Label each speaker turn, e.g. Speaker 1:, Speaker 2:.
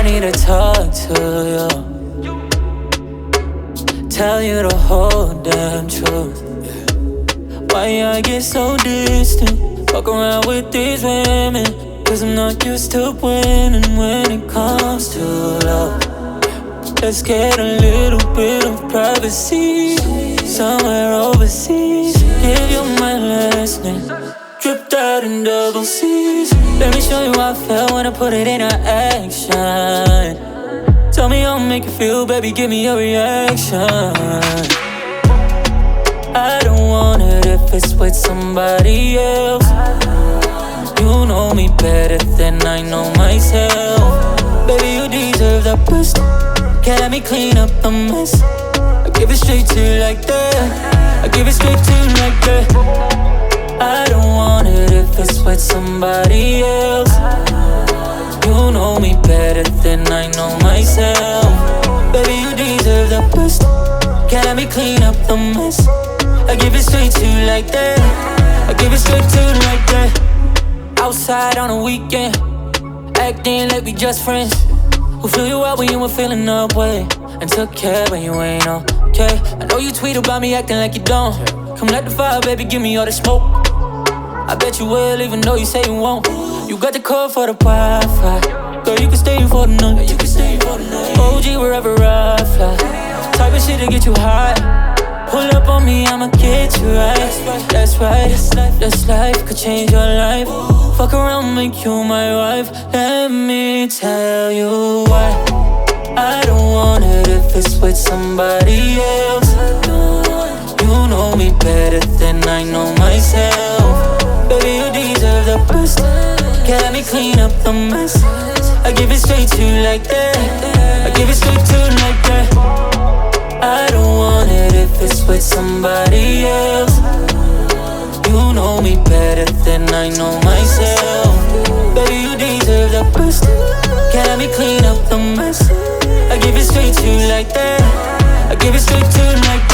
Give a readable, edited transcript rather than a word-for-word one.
Speaker 1: me to talk to you, tell you the whole damn truth. Why I get so distant, fuck around with these women, cause I'm not used to winning when it comes to love. Let's get a little bit of privacy, somewhere overseas. Give you my last name, dripped out in double C's. Let me show you how I felt when I put it into action. Tell me how I make you feel, baby, give me your reaction. I don't want it if it's with somebody else. You know me better than I know myself. Baby, you deserve the best. Can't let me clean up the mess. I give it straight to you like that. I give it straight to you like that. I don't want it if it's with somebody else. You know me better than I know myself. Baby, you deserve the best. Can't let me clean up the mess. I give it straight to you like that. I give it straight to you like that. Outside on a weekend, acting like we just friends. Who flew you out when you were feeling up way, and took care when you ain't okay. I know you tweet about me acting like you don't. Come light the fire, baby, give me all the smoke. I bet you will, even though you say you won't. You got the code for the Wi-Fi. Girl, you can stay for the night. OG wherever I fly. Type of shit to get you high. Pull up on me, I'ma get you right. That's right, this life could change your life. Fuck around, make you my wife. Let me tell you why. I don't want it if it's with somebody else. You know me better than I know myself. Baby, you deserve the best. Can't let me clean up the mess. I give it straight to you like that. I give it straight to you like that. I don't want it if it's with somebody else. You know me better than I know myself. Baby, you deserve the best. Can't let me clean up the mess. I give it straight to you like that. I give it straight to you like that.